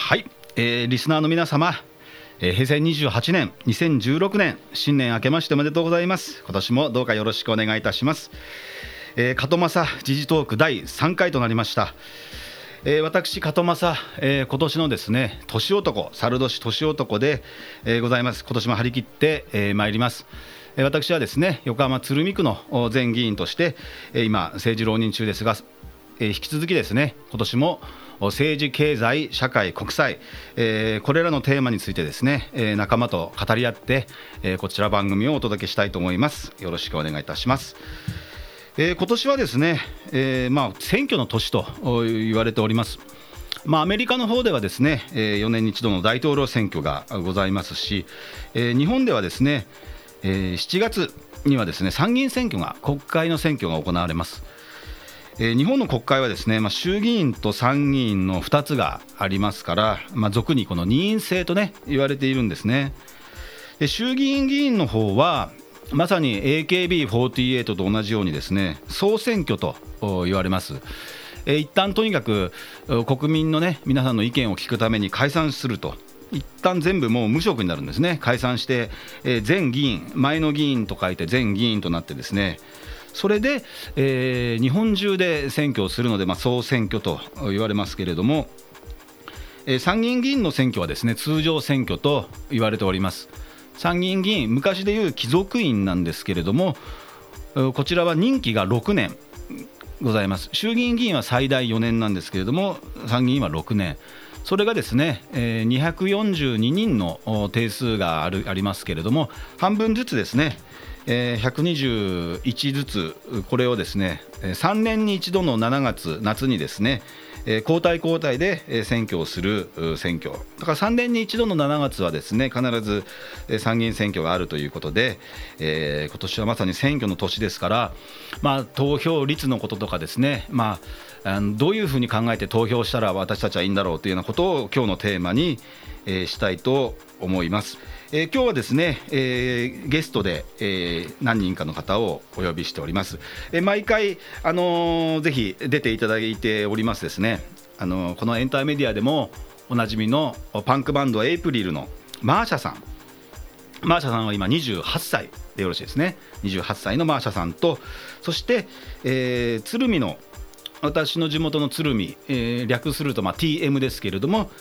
はい、リスナーの皆様、平成28年2016年新年明けましておめでとうございます。今年もどうかよろしくお願いいたします。門正時事トーク第3回となりました。私門正、今年のですね年男、猿年年男で、ございます。今年も張り切ってまいります。私はですね横浜鶴見区の前議員として、今政治浪人中ですが、引き続きですね今年も政治、経済、社会、国際、これらのテーマについてですね、仲間と語り合って、こちら番組をお届けしたいと思います。よろしくお願いいたします。今年はですね、選挙の年と言われております。アメリカの方ではですね、4年に一度の大統領選挙がございますし、日本ではですね、7月にはですね参議院選挙が、国会の選挙が行われます。日本の国会はですね、衆議院と参議院の2つがありますから、俗にこの二院制とね言われているんですね。で衆議院議員の方はまさに AKB48 と同じようにですね総選挙と言われます。一旦とにかく国民のね皆さんの意見を聞くために解散すると、一旦全部もう無職になるんですね。解散して、前議員、前の議員と書いて前議員となってですね、それで、日本中で選挙をするので、総選挙と言われますけれども、参議院議員の選挙はですね通常選挙と言われております。参議院議員、昔でいう貴族院なんですけれども、こちらは任期が6年ございます。衆議院議員は最大4年なんですけれども、参議院は6年。それがですね、242人の定数がありますけれども、半分ずつですね、121ずつ、これをですね3年に一度の7月夏にですね交代交代で選挙をする選挙だから、3年に一度の7月はですね必ず参議院選挙があるということで、今年はまさに選挙の年ですから、投票率のこととかですね、どういうふうに考えて投票したら私たちはいいんだろうというようなことを今日のテーマにしたいと思います。今日はですね、ゲストで、何人かの方をお呼びしております。毎回、ぜひ出ていただいておりますですね、このエンターメディアでもおなじみのパンクバンドエイプリルのマーシャさんは今28歳でよろしいですね。28歳のマーシャさんと、そして、鶴見の私の地元の鶴見、略するとTM ですけれども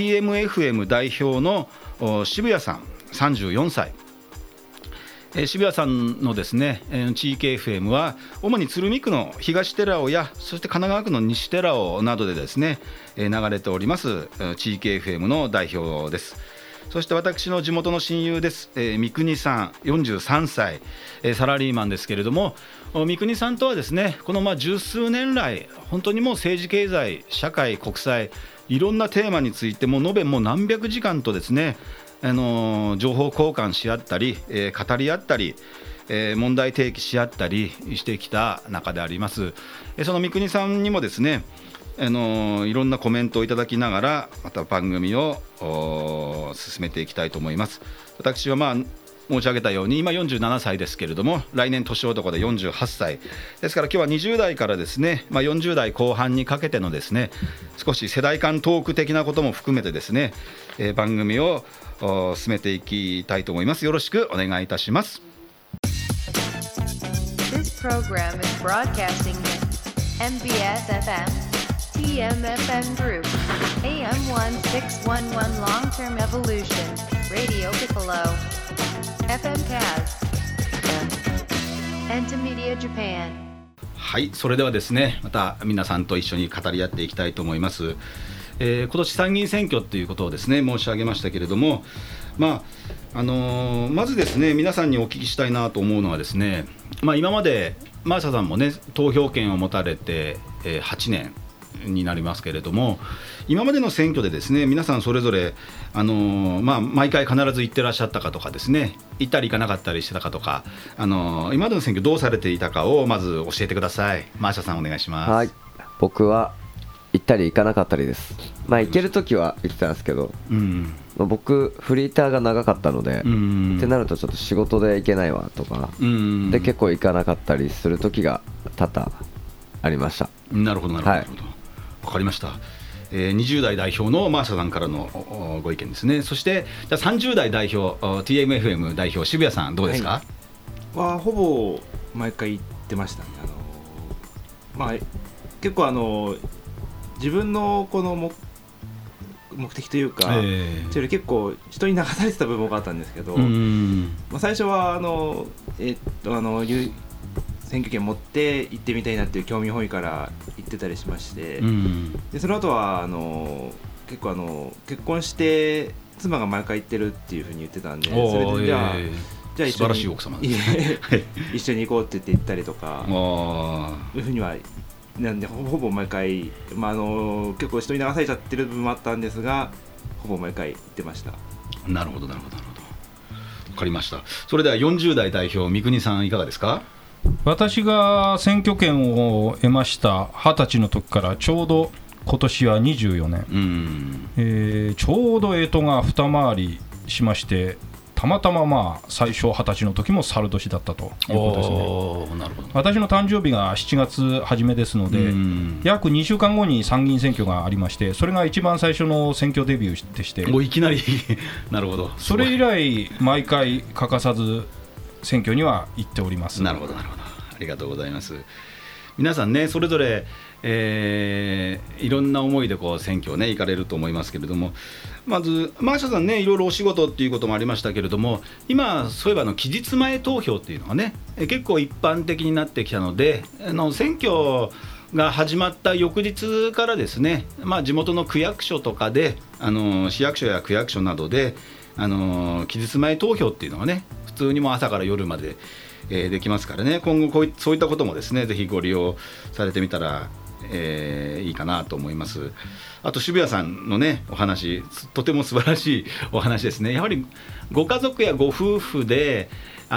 TMFM 代表の渋谷さん34歳、渋谷さんのですね地域 FM は主に鶴見区の東寺尾やそして神奈川区の西寺尾などでですね流れております地域 FM の代表です。そして私の地元の親友です、三國さん43歳、サラリーマンですけれども、三國さんとはですねこの十数年来本当にもう政治経済社会国際いろんなテーマについて延べ何百時間とですね情報交換し合ったり、語り合ったり、問題提起し合ったりしてきた中であります。その三國さんにもですねいろんなコメントをいただきながらまた番組を進めていきたいと思います。私は申し上げたように今47歳ですけれども、来年年男で48歳ですから、今日は20代からですね、40代後半にかけてのですね少し世代間トーク的なことも含めてですね、番組を進めていきたいと思います。よろしくお願いいたします。 This program is broadcasting MBS FM、TMFM Group、AM1611 Long-Term Evolution、Radio Piccolo、FM Kaz、Entamedia Japan。 はい、それではですねまた皆さんと一緒に語り合っていきたいと思います。今年参議院選挙ということをですね申し上げましたけれども、まずですね皆さんにお聞きしたいなと思うのはですね、今までマーシャさんもね投票権を持たれて8年になりますけれども、今までの選挙でですね皆さんそれぞれ毎回必ず行ってらっしゃったかとかですね、行ったり行かなかったりしてたかとか、今までの選挙どうされていたかをまず教えてください。マーシャさんお願いします。 はい、僕は行ったり行かなかったりです。行けるときは行ってたんですけど、僕フリーターが長かったので、ってなるとちょっと仕事で行けないわとか、で結構行かなかったりするときが多々ありました。 なるほどなるほど、はい、分かりました。 20代代表のマーシャさんからのご意見ですね。そしてじゃあ30代代表 TMFM 代表渋谷さんどうですか？ はほぼ毎回言ってましたね。結構自分のこの目的というか、それより結構人に流されてた部分があったんですけど、最初は選挙権持って行ってみたいなっていう興味本位から行ってたりしまして、でその後は結構結婚して妻が毎回行ってるっていうふうに言ってたんで、それでじゃあ一緒に素晴らしい奥様ですね一緒に行こうって言って行ったりとかいうふうにはなんでほぼ毎回、結構人に流されちゃってる部分もあったんですが、ほぼ毎回行ってました。 なるほど分かりました。それでは40代代表三國さんいかがですか？ 私が選挙権を得ました20歳の時からちょうど今年は24年、ちょうど干支が二回りしまして、たまたま最初20歳の時も猿年だったということですね。 なるほど。 私の誕生日が7月初めですので、約2週間後に参議院選挙がありまして、それが一番最初の選挙デビューでして、 もういきなりなるほど。 それ以来毎回欠かさず選挙には行っております。 なるほどありがとうございます。皆さんねそれぞれ、いろんな思いで選挙をね行かれると思いますけれども、まずマーシャさんねいろいろお仕事っていうこともありましたけれども、今そういえば期日前投票っていうのがね結構一般的になってきたので、選挙が始まった翌日からですね、地元の区役所とかで市役所や区役所などで期日前投票っていうのがね普通にも朝から夜までできますからね、今後そういったこともですねぜひご利用されてみたら、いいかなと思います。あと渋谷さんのねお話とても素晴らしいお話ですね。やはりご家族やご夫婦で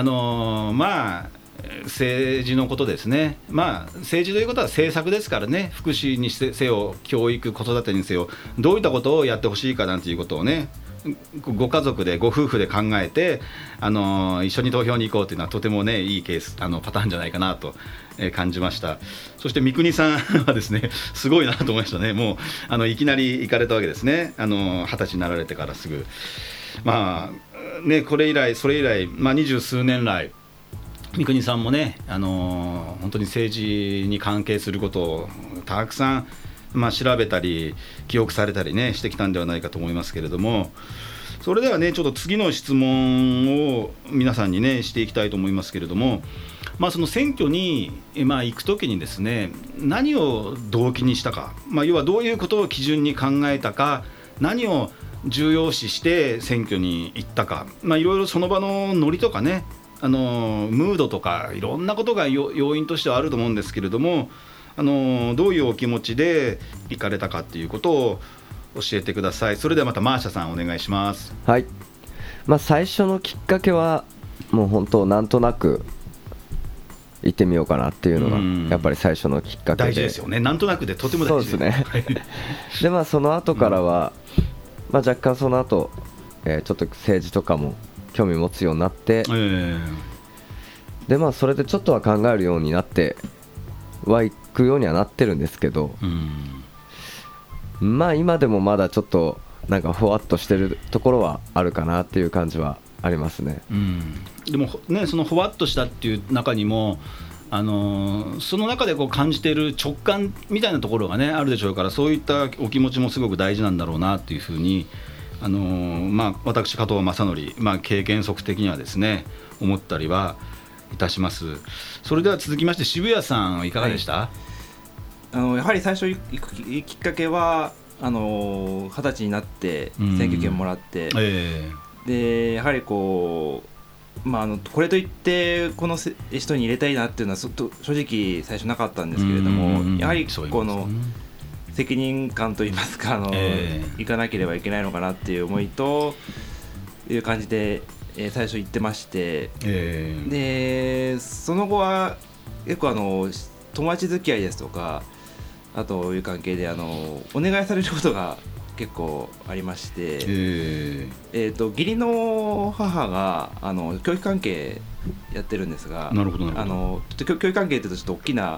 政治のことですね、政治ということは政策ですからね、福祉にせよ教育子育てにせよどういったことをやってほしいかなんていうことをねご家族でご夫婦で考えて一緒に投票に行こうというのはとてもねいいケースパターンじゃないかなと感じました。そして三國さんはですねすごいなと思いましたね。もういきなり行かれたわけですね。20歳になられてからすぐそれ以来20数年来三國さんもね本当に政治に関係することをたくさん調べたり記憶されたりねしてきたんではないかと思いますけれども、それではねちょっと次の質問を皆さんにねしていきたいと思いますけれども、その選挙に行くときにですね何を動機にしたか、要はどういうことを基準に考えたか、何を重要視して選挙に行ったか、いろいろその場のノリとかねムードとかいろんなことが要因としてはあると思うんですけれども、どういうお気持ちで行かれたかっていうことを教えてください。それではまたマーシャさんお願いします。 はい、最初のきっかけはもう本当なんとなく行ってみようかなっていうのがやっぱり最初のきっかけで、 大事ですよね。なんとなくでとても大事そうですねでその後からは、若干その後、ちょっと政治とかも興味持つようになって、でそれでちょっとは考えるようになって行くようにはなってるんですけど、今でもまだちょっとなんかふわっとしてるところはあるかなっていう感じはありますね。 でもねそのふわっとしたっていう中にもその中で感じている直感みたいなところがねあるでしょうから、そういったお気持ちもすごく大事なんだろうなっていうふうに私加藤正則、経験則的にはですね思ったりはいたします。それでは続きまして渋谷さんはいかがでした？ やはり最初行くきっかけは20歳になって選挙権もらって、でやはりこれといってこの人に入れたいなっていうのは正直最初なかったんですけれども、やはりこの責任感といいますか行かなければいけないのかなっていう思いという感じで、最初行ってまして、でその後は結構友達付き合いですとかあという関係でお願いされることが結構ありまして、義理の母が教育関係やってるんですが、教育関係っていうとちょっと大きな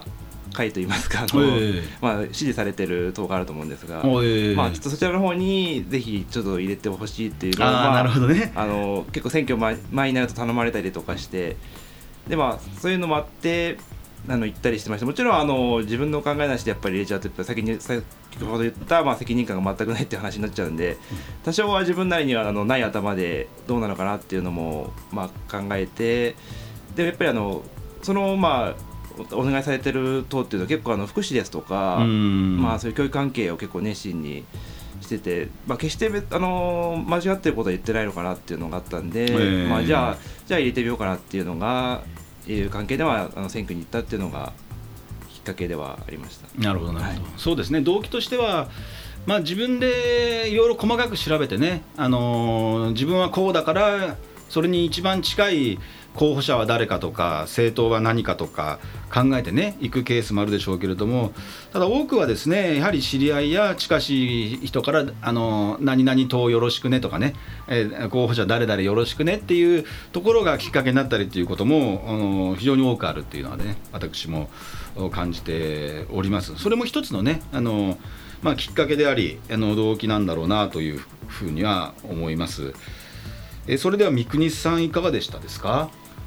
会といいますか支持されてる党があると思うんですが、ちょっとそちらの方にぜひちょっと入れてほしいっていうのをなるほどね、 結構選挙前になると頼まれたりとかして、でそういうのもあって行ったりしてました。もちろん自分の考えなしでやっぱり入れちゃうと先ほど言った、責任感が全くないっていう話になっちゃうんで、多少は自分なりにはない頭でどうなのかなっていうのも考えて、でやっぱりそのお願いされてる党っていうのは結構福祉ですとか、そういう教育関係を結構熱心にしてて、決して間違ってることは言ってないのかなっていうのがあったんで、じゃあ入れてみようかなっていうのがいう関係では選挙に行ったっていうのがきっかけではありました。 なるほどなるほど、そうですね。動機としては、自分でいろいろ細かく調べてね、自分はこうだからそれに一番近い候補者は誰かとか政党は何かとか考えてね行くケースもあるでしょうけれども、ただ多くはですねやはり知り合いや近しい人から何々党よろしくねとかね、候補者誰々よろしくねっていうところがきっかけになったりっていうことも非常に多くあるっていうのはね私も感じております。それも一つのねきっかけであり動機なんだろうなというふうには思います。それでは三國さんいかがでしたですか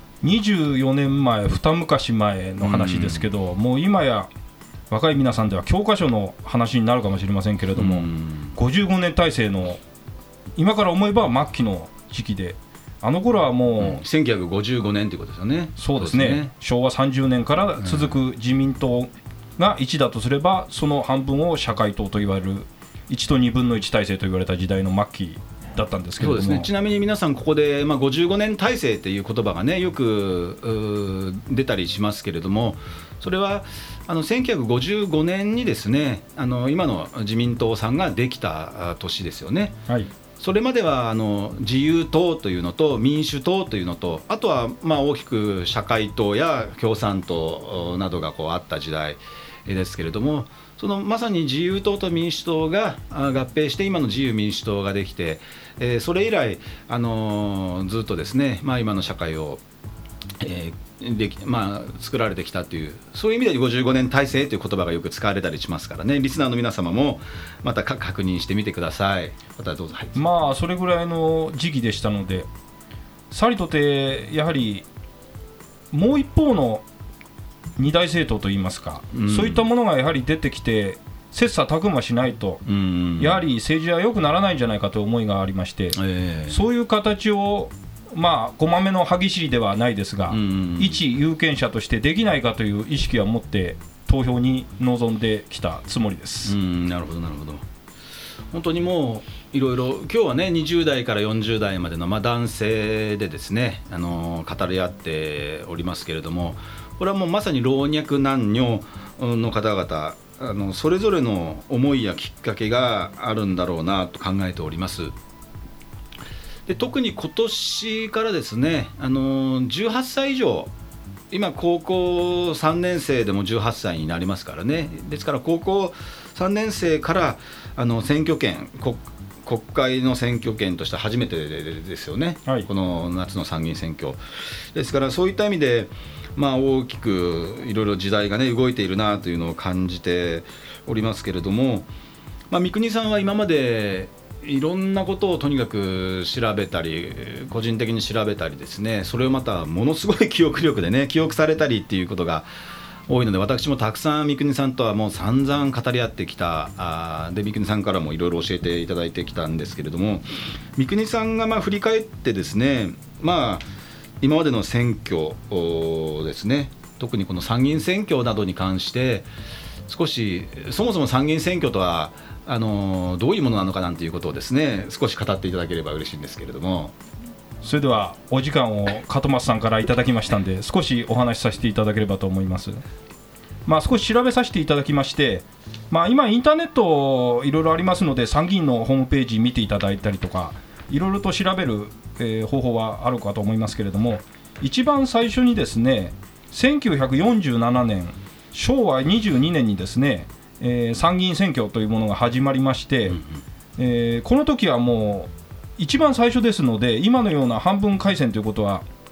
？24年前二昔前の話ですけど、もう今や若い皆さんでは教科書の話になるかもしれませんけれども、55年体制の今から思えば末期の時期で、あの頃はもう、 1955年ということですよね。 そうですね、昭和30年から続く自民党が1だとすれば、その半分を社会党といわれる1と2分の1体制と言われた時代の末期だったんですけれども、 そうですね。ちなみに皆さんここで、55年体制という言葉がねよく出たりしますけれども、それは1955年にですね今の自民党さんができた年ですよね。それまでは自由党というのと民主党というのと、あとは大きく社会党や共産党などがあった時代ですけれども、そのまさに自由党と民主党が合併して今の自由民主党ができて、それ以来、ずっとですね、今の社会を、作られてきたという、そういう意味で55年体制という言葉がよく使われたりしますからね、リスナーの皆様もまた確認してみてください。またどうぞ。 それぐらいの時期でしたので、さりとてやはりもう一方の二大政党といいますか、そういったものがやはり出てきて切磋琢磨しないと、やはり政治は良くならないんじゃないかという思いがありまして、そういう形を5番目の歯ぎしりではないですが、一有権者としてできないかという意識を持って投票に臨んできたつもりです。 なるほどなるほど。本当にもういろいろ今日はね20代から40代までの男性でですね語り合っておりますけれども、これはもうまさに老若男女の方々それぞれの思いやきっかけがあるんだろうなと考えております。で特に今年からですね18歳以上、今高校3年生でも18歳になりますからね。ですから高校3年生から選挙権、国会の選挙権として初めてですよね、この夏の参議院選挙ですから、そういった意味で大きくいろいろ時代がね動いているなというのを感じておりますけれども、三國さんは今までいろんなことをとにかく調べたり個人的に調べたりですね、それをまたものすごい記憶力でね記憶されたりっていうことが多いので、私もたくさん三國さんとはもう散々語り合ってきたで、三國さんからもいろいろ教えていただいてきたんですけれども、三國さんが振り返ってですね、今までの選挙ですね、特にこの参議院選挙などに関して少しそもそも参議院選挙とはどういうものなのかなんていうことをですね少し語っていただければ嬉しいんですけれども。 それではお時間を門松さんからいただきましたんで、少しお話しさせていただければと思います。少し調べさせていただきまして、今インターネットいろいろありますので、参議院のホームページ見ていただいたりとかいろいろと調べる、方法はあるかと思いますけれども、一番最初にですね1947年昭和22年にですね、参議院選挙というものが始まりまして、この時はもう一番最初ですので、今のような半分改選ということは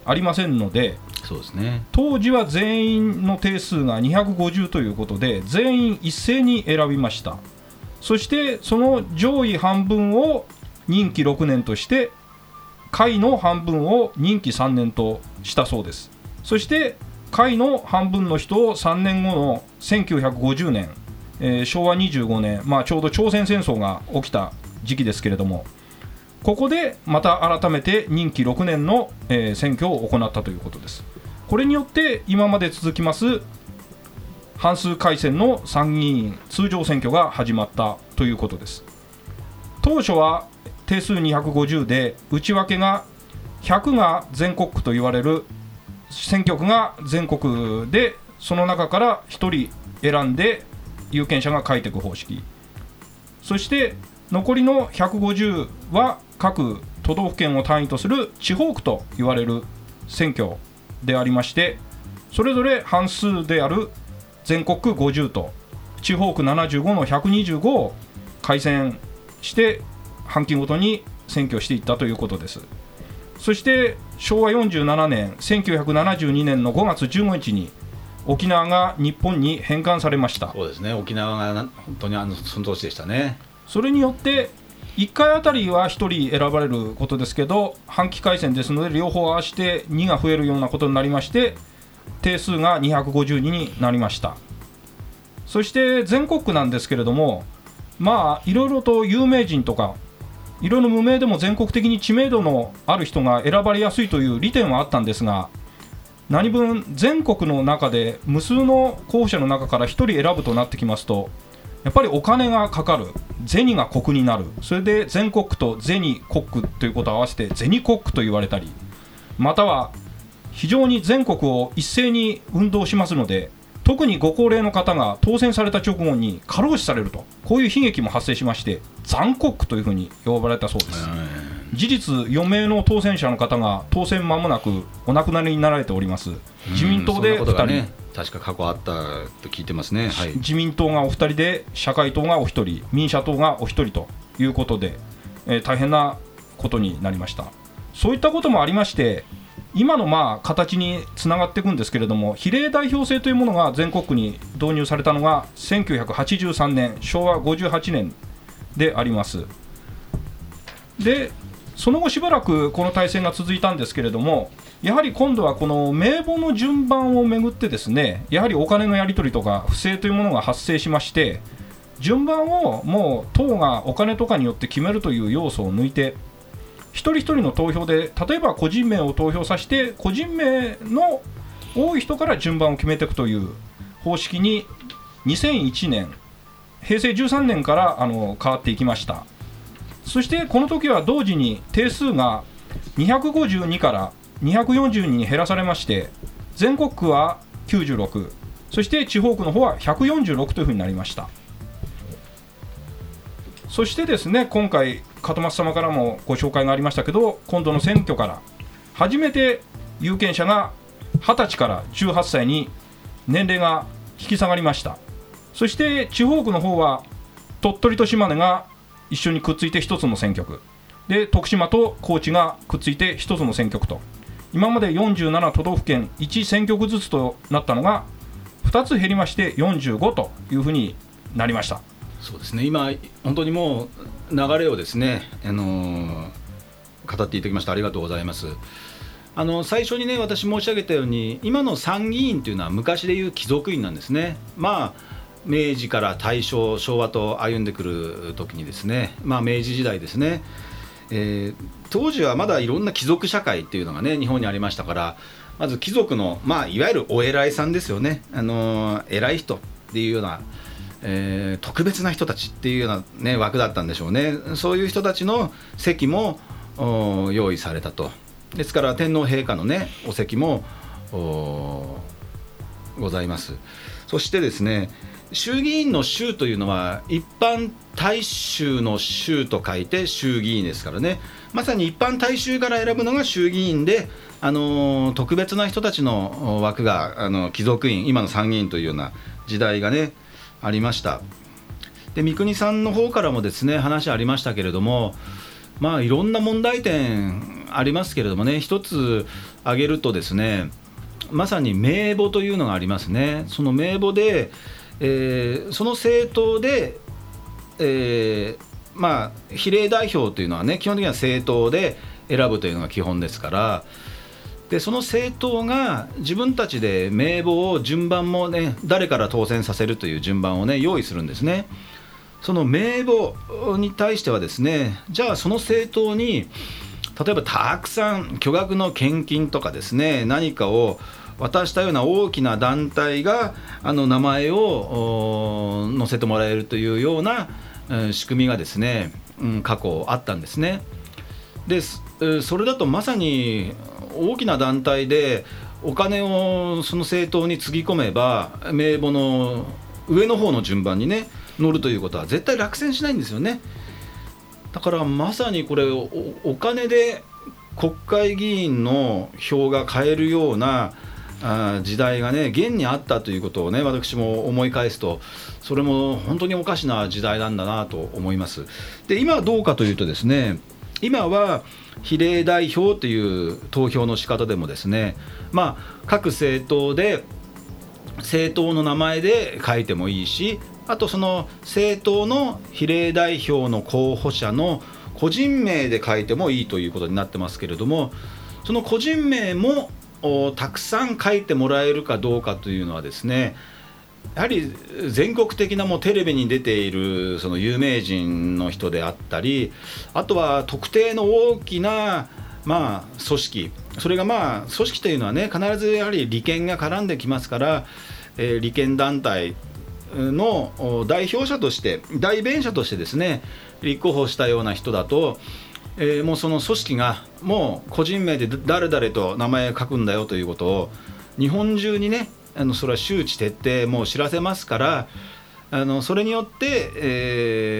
ありませんので、 そうですね、 当時は全員の定数が250ということで全員一斉に選びました。そしてその上位半分を任期6年として下位の半分を任期3年としたそうです。そして下位の半分の人を3年後の1950年、昭和25年、ちょうど朝鮮戦争が起きた時期ですけれども、ここでまた改めて任期6年の、選挙を行ったということです。これによって今まで続きます半数改選の参議院通常選挙が始まったということです。当初は定数250で内訳が100が全国区と言われる選挙区が全国で、その中から1人選んで有権者が書いていく方式、そして残りの150は各都道府県を単位とする地方区と言われる選挙でありまして、それぞれ半数である全国区50と地方区75の125を改選して半期ごとに選挙していったということです。そして昭和47年1972年の5月15日に沖縄が日本に返還されました。 そうですね、沖縄が本当にその年でしたね。 それによって1回あたりは1人選ばれることですけど、半期改選ですので両方合わせて2が増えるようなことになりまして、定数が252になりました。そして全国区なんですけれども、いろいろと有名人とかいろいろ無名でも全国的に知名度のある人が選ばれやすいという利点はあったんですが、何分全国の中で無数の候補者の中から1人選ぶとなってきますと、やっぱりお金がかかる、銭が国になる、それで全国区と銭国区ということを合わせて銭国区と言われたり、または非常に全国を一斉に運動しますので、特にご高齢の方が当選された直後に過労死されると、こういう悲劇も発生しまして、残国区というふうに呼ばれたそうです。事実4名の当選者の方が当選間もなくお亡くなりになられております。自民党で2人、 確か過去あったと聞いてますね、はい、 自民党がお二人で社会党がお一人、民社党がお一人ということで、大変なことになりました。そういったこともありまして、今の形につながっていくんですけれども、比例代表制というものが全国区に導入されたのが1983年昭和58年であります。でその後しばらくこの体制が続いたんですけれども、やはり今度はこの名簿の順番をめぐってですね、やはりお金のやり取りとか不正というものが発生しまして、順番をもう党がお金とかによって決めるという要素を抜いて、一人一人の投票で、例えば個人名を投票させて個人名の多い人から順番を決めていくという方式に2001年平成13年から変わっていきました。そしてこの時は同時に定数が252から242に減らされまして、全国区は96、そして地方区の方は146というふうになりました。そしてですね、今回門松様からもご紹介がありましたけど、今度の選挙から初めて有権者が20歳から18歳に年齢が引き下がりました。そして地方区の方は鳥取と島根が一緒にくっついて一つの選挙区で、徳島と高知がくっついて一つの選挙区と、今まで47都道府県1選挙区ずつとなったのが2つ減りまして45というふうになりました。 そうですね、今本当にもう流れをですね、語っていただきましてありがとうございます。最初にね、私申し上げたように、今の参議院というのは昔でいう貴族院なんですね。明治から大正昭和と歩んでくる時にですね、明治時代ですね、当時はまだいろんな貴族社会っていうのがね日本にありましたから、まず貴族の、いわゆるお偉いさんですよね、偉い人っていうような、特別な人たちっていうような、ね、枠だったんでしょうね。そういう人たちの席も用意されたと。ですから天皇陛下のねお席もございます。そしてですね、衆議院の衆というのは一般大衆の衆と書いて衆議院ですからね、まさに一般大衆から選ぶのが衆議院で、特別な人たちの枠が貴族院、今の参議院というような時代がねありました。で三國さんの方からもですね話ありましたけれども、いろんな問題点ありますけれどもね、一つ挙げるとですね、まさに名簿というのがありますね。その名簿で、その政党で、比例代表というのはね、基本的には政党で選ぶというのが基本ですから、でその政党が自分たちで名簿を順番もね、誰から当選させるという順番をね用意するんですね。その名簿に対してはですね、じゃあその政党に例えばたくさん巨額の献金とかですね、何かを渡したような大きな団体が名前を載せてもらえるというような仕組みがですね、過去あったんですね。でそれだとまさに大きな団体でお金をその政党につぎ込めば名簿の上の方の順番にね乗るということは絶対落選しないんですよね。だからまさにこれ お金で国会議員の票が買えるような時代がね現にあったということをね、私も思い返すとそれも本当におかしな時代なんだなと思います。で今はどうかというとですね、今は比例代表という投票の仕方でもですね、各政党で政党の名前で書いてもいいし、あとその政党の比例代表の候補者の個人名で書いてもいいということになってますけれども、その個人名もたくさん書いてもらえるかどうかというのはですね、やはり全国的なもうテレビに出ているその有名人の人であったり、あとは特定の大きな組織、それが組織というのはね必ずやはり利権が絡んできますから、利権団体の代表者として代弁者としてですね立候補したような人だと、もうその組織がもう個人名で誰々と名前を書くんだよということを日本中にねそれは周知徹底もう知らせますから、それによって、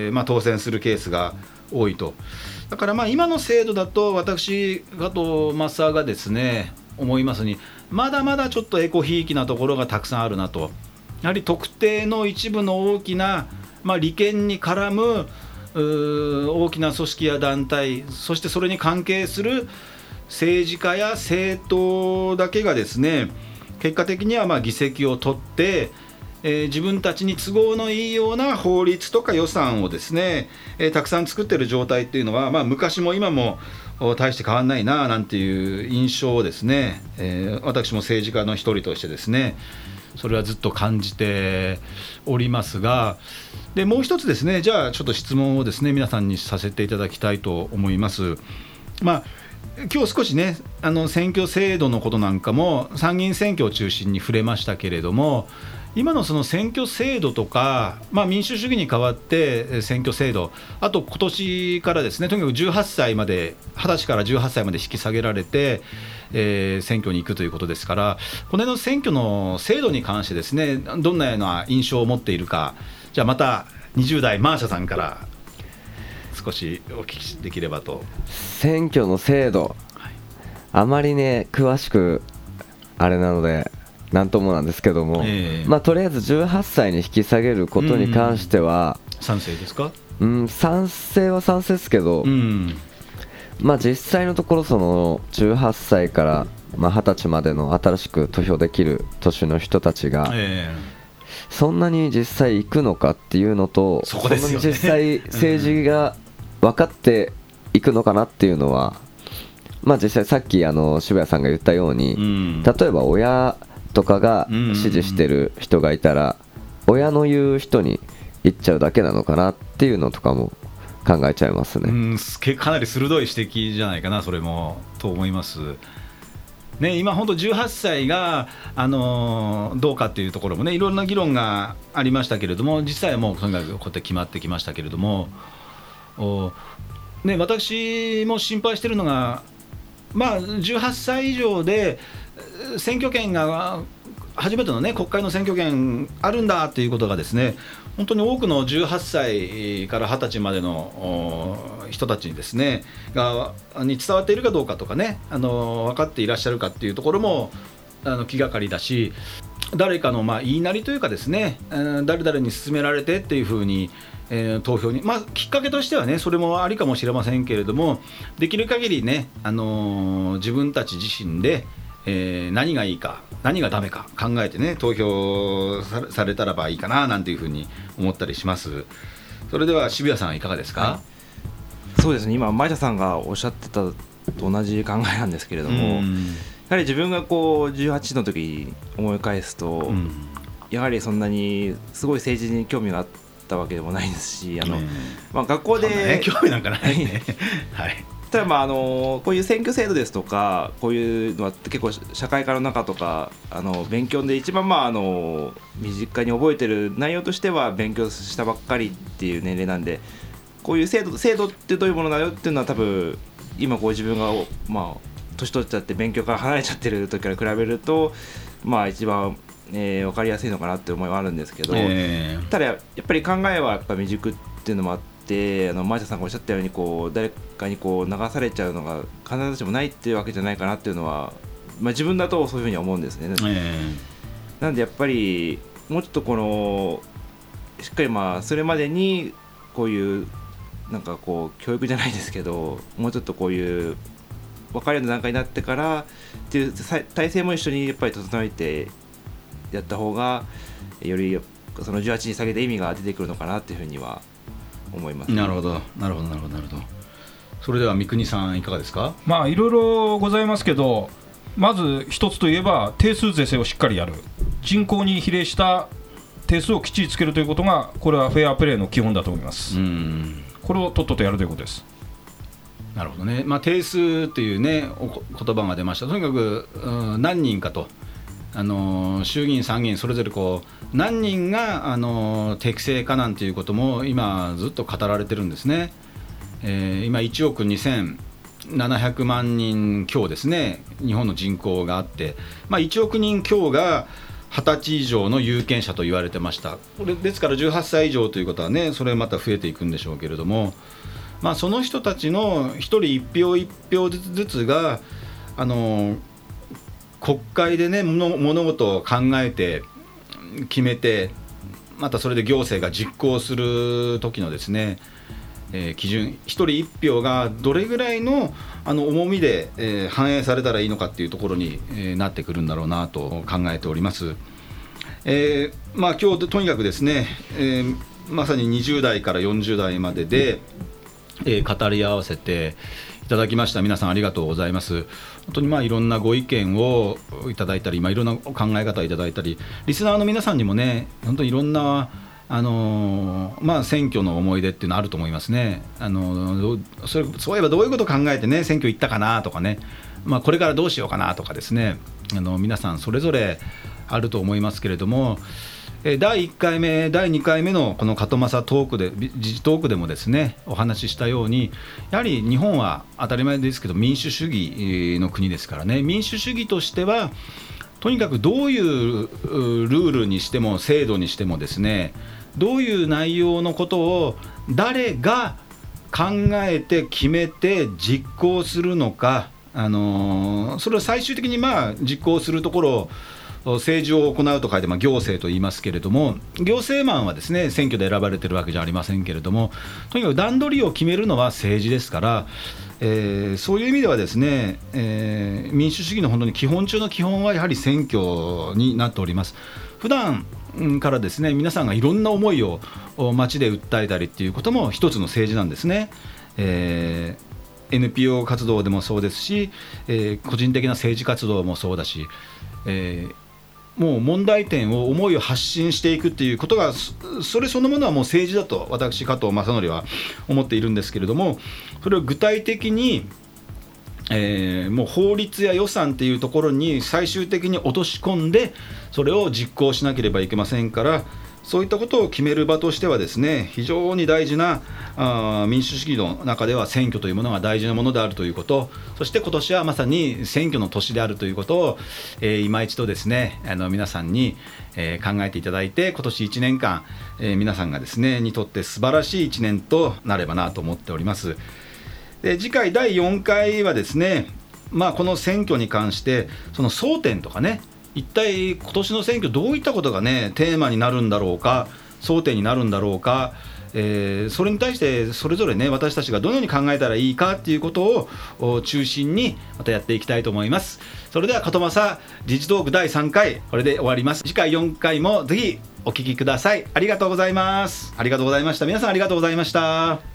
当選するケースが多いと。だから今の制度だと私加藤正夫がですね思いますに、まだまだちょっとエコひいきなところがたくさんあるなと。やはり特定の一部の大きな、利権に絡む大きな組織や団体、そしてそれに関係する政治家や政党だけがですね結果的には議席を取って、自分たちに都合のいいような法律とか予算をですね、たくさん作っている状態っていうのは、昔も今も大して変わんないななんていう印象をですね、私も政治家の一人としてですねそれはずっと感じておりますが、でもう一つですね、じゃあちょっと質問をですね皆さんにさせていただきたいと思います。今日少しね選挙制度のことなんかも参議院選挙を中心に触れましたけれども、今のその選挙制度とか、民主主義に代わって選挙制度、あと今年からですねとにかく18歳まで20歳から18歳まで引き下げられて、選挙に行くということですから、この辺の選挙の制度に関してですねどんなような印象を持っているか、じゃあまた20代マーシャさんから少しお聞きできればと。 選挙の制度、あまりね詳しくあれなのでなんともなんですけども、とりあえず18歳に引き下げることに関しては、 賛成ですか？ 賛成は賛成ですけど、実際のところその18歳から20歳までの新しく投票できる年の人たちが、そんなに実際行くのかっていうのと、 そこですよね、 そんなに実際政治が分かっていくのかなっていうのは、実際さっき渋谷さんが言ったように、例えば親とかが支持してる人がいたら、親の言う人に言っちゃうだけなのかなっていうのとかも考えちゃいますね。 かなり鋭い指摘じゃないかな、それもと思いますね。今本当18歳が、どうかっていうところもねいろんな議論がありましたけれども、実際はもうとにかくこうやって決まってきましたけれども、私も心配しているのが、18歳以上で選挙権が初めてのね国会の選挙権あるんだということがですね、本当に多くの18歳から20歳までの人たちにですねに伝わっているかどうかとかね、分かっていらっしゃるかっていうところも気がかりだし、誰かの言いなりというかですね、誰々に勧められてっていうふうに投票に、きっかけとしてはねそれもありかもしれませんけれども、できる限りね、自分たち自身で、何がいいか何がダメか考えてね投票 されたらばいいかななんていうふうに思ったりします。それでは渋谷さんいかがですか？ はい、そうですね、今前田さんがおっしゃってたと同じ考えなんですけれども、やはり自分がこう18の時に思い返すと、やはりそんなにすごい政治に興味があったわけでもないですし、学校で、 興味なんかないねはい、 ただこういう選挙制度ですとかこういうのは結構社会科の中とか勉強で一番身近に覚えてる内容としては勉強したばっかりっていう年齢なんで、こういう制度ってどういうものだよっていうのは多分今こう自分が年取っちゃって勉強から離れちゃってる時から比べると一番分かりやすいのかなって思いはあるんですけど、ただやっぱり考えはやっぱ未熟っていうのもあって、前田さんがおっしゃったように誰かに流されちゃうのが必ずしもないっていうわけじゃないかなっていうのは、自分だとそういうふうには思うんですね。なんでやっぱりもうちょっとしっかりそれまでにこういう教育じゃないですけど、もうちょっとこういう分かるような段階になってからっていう体制も一緒にやっぱり整えてやった方がよりその18に下げて意味が出てくるのかなっていうふうには思います。 なるほど。それでは三國さんいかがですか？ いろいろございますけど、まず一つといえば定数是正をしっかりやる、人口に比例した定数をきっちりつけるということが、これはフェアプレーの基本だと思います。これをとっととやるということです。 なるほどね。定数っていうね言葉が出ました。とにかく、何人かと衆議院参議院それぞれ何人が適正かなんていうことも今ずっと語られてるんですね。今1億2700万人強ですね、日本の人口があって、1億人強が20歳以上の有権者と言われてました。これですから18歳以上ということはね、それまた増えていくんでしょうけれども、その人たちの1人1票1票ずつが国会でね物事を考えて決めて、またそれで行政が実行する時のですね、基準、1人1票がどれぐらいの重みで、反映されたらいいのかっていうところに、なってくるんだろうなと考えております。今日とにかくですね、まさに20代から40代までで、語り合わせていただきました。皆さんありがとうございます。本当にいろんなご意見をいただいたり、いろんな考え方をいただいたり、リスナーの皆さんにもね本当にいろんな選挙の思い出っていうのあると思いますね。そういえばどういうことを考えてね選挙行ったかなとかね、これからどうしようかなとかですね、皆さんそれぞれあると思いますけれども、第1回目第2回目のこの門正トークで時事トークでもですねお話ししたように、やはり日本は当たり前ですけど民主主義の国ですからね、民主主義としてはとにかくどういうルールにしても制度にしてもですね、どういう内容のことを誰が考えて決めて実行するのか、それを最終的に実行するところを政治を行うと書いて行政と言いますけれども、行政マンはですね選挙で選ばれているわけじゃありませんけれども、とにかく段取りを決めるのは政治ですから、そういう意味ではですね、民主主義の本当に基本中の基本はやはり選挙になっております。普段からですね皆さんがいろんな思いを街で訴えたりっていうことも一つの政治なんですね。NPO 活動でもそうですし、個人的な政治活動もそうだし、もう問題点を思いを発信していくっていうことがそれそのものはもう政治だと私加藤正則は思っているんですけれども、それを具体的に、もう法律や予算っていうところに最終的に落とし込んでそれを実行しなければいけませんから、そういったことを決める場としてはですね非常に大事な民主主義の中では選挙というものが大事なものであるということ、そして今年はまさに選挙の年であるということを、今一度ですね皆さんに、考えていただいて、今年1年間、皆さんがですねにとって素晴らしい1年となればなと思っております。で次回第4回はですね、この選挙に関してその争点とかね、一体今年の選挙どういったことがねテーマになるんだろうか、争点になるんだろうか、 それに対してそれぞれね私たちがどのように考えたらいいかっていうことを中心にまたやっていきたいと思います。それではことまさ時事トーク第3回これで終わります。次回4回もぜひお聞きください。ありがとうございます。ありがとうございました。皆さんありがとうございました。